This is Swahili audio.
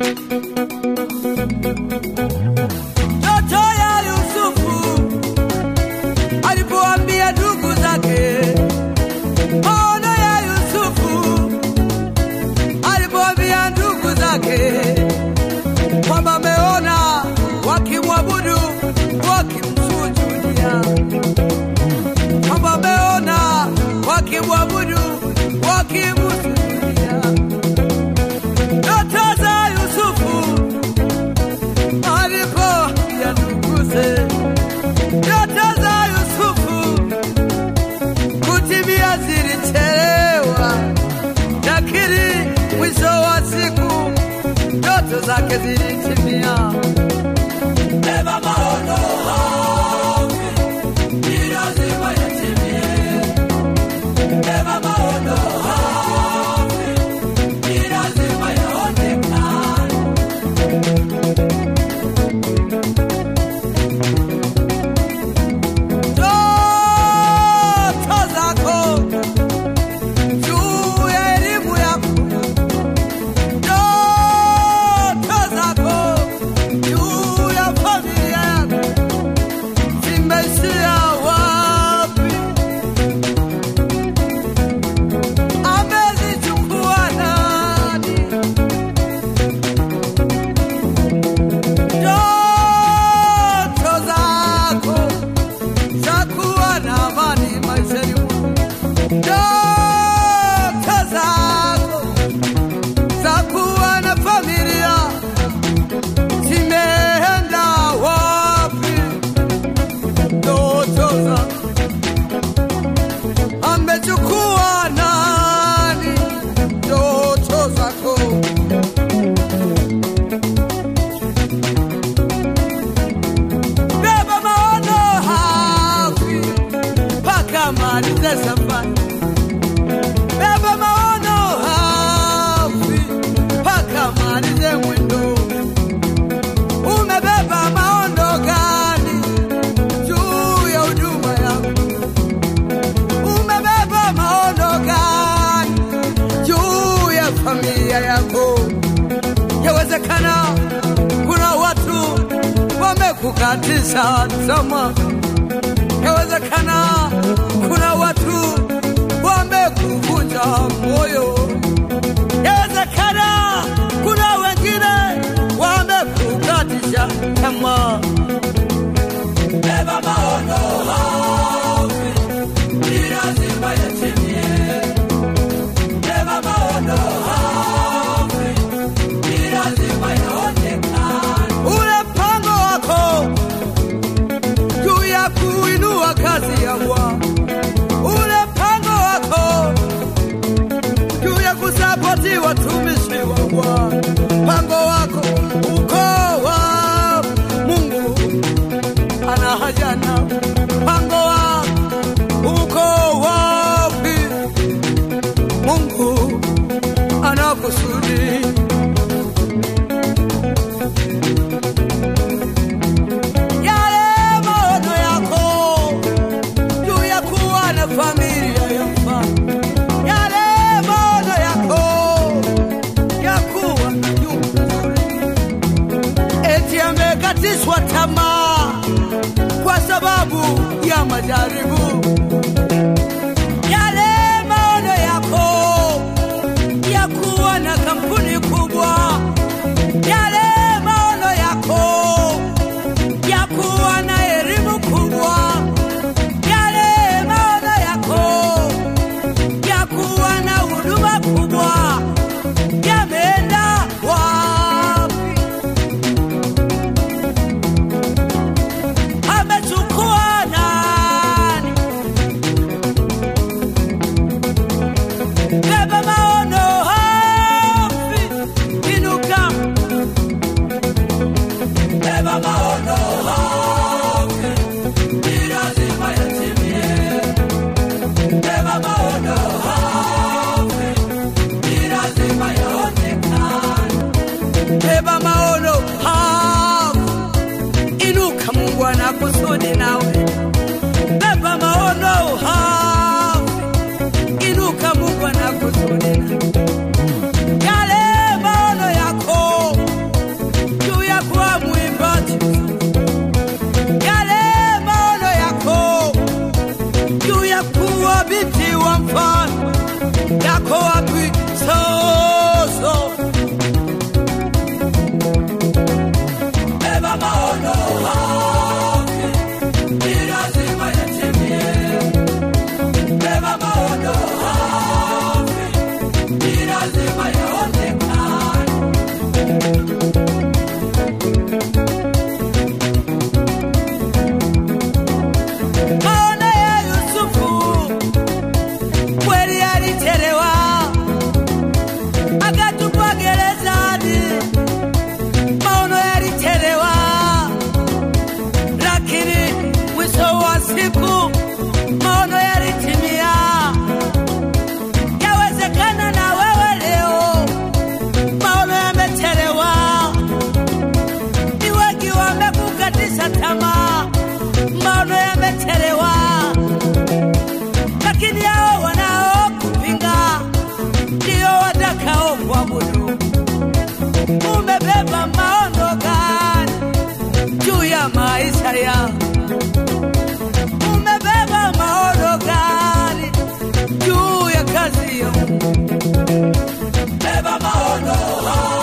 Ndoto ya Yusufu alipoambia ndugu zake, maono ya Yusufu alipoambia ndugu zake kwamba ameona wakimwabudu wakimsujudia, kwamba ameona wakimwabudu wakimsujudia. Ndoto za Yusufu alipoambia nduguze, ndoto za Yusufu kutimia zilichelewa, lakini mwisho wa siku ndoto zake zilitimia. Beba maono hafi, ni lazima yatimie. Beba maono hafi, ni lazima yaonekane. Ndoto zako juu ya elimu yako, ndoto zako juu ya familia yako zimeishia wapi? Amezichukua nani? Ndoto zako za kuwa na amani maishani mwako, ndoto zako za kuwa na familia zimeenda wapi? Ndoto zako amechukua nani? Ndoto zako beba maono hafi mpaka malize safari. Beba maono hafi mpaka malize mwendo. Umebeba maono gani juu ya huduma yako? Umebeba maono gani juu ya familia yako? Yawezekana kuna watu wamekukatisha tamaa. Yawezekana kuna watu wamekuvunja moyo. Yawezekana kuna wengine wamekukatisha tamaa. Beba maono hafi, ni lazima yatimie. Beba maono hafi, ni lazima yaonekane. Ule mpango wako juu ya kuinua kazi ya Bwana, ule mpango wako juu ya kusapoti watumishi wa Bwana, mpango wako uko wapi? Mungu ana haja na mpango wako uko wapi? Mungu ana kusudi. Yale maono yako juu ya kuwa na familia ya mfano, yale maono yako ya kuwa na nyumba nzuri, eti amekatishwa tamaa kwa sababu ya majaribu. Yale maono yako ya kuwa na kampuni kubwa, yale maono yako ya kuwa na elimu kubwa, yale maono yako ya kuwa na huduma kubwa yameenda wapi? Amechukua nani? Beba maono hafi, inuka. Beba maono hafi, ni lazima yatimie. Beba maono hafi, ni lazima yaonekane. Beba maono hafi, inuka, Mungu ana kusudi nawe. Beba maono hafi, inuka, Mungu ana kusudi nawe. kuabudu. Umebeba maono gani juu ya maisha yangu? Umebeba maono gani juu ya kazi yangu? Beba maono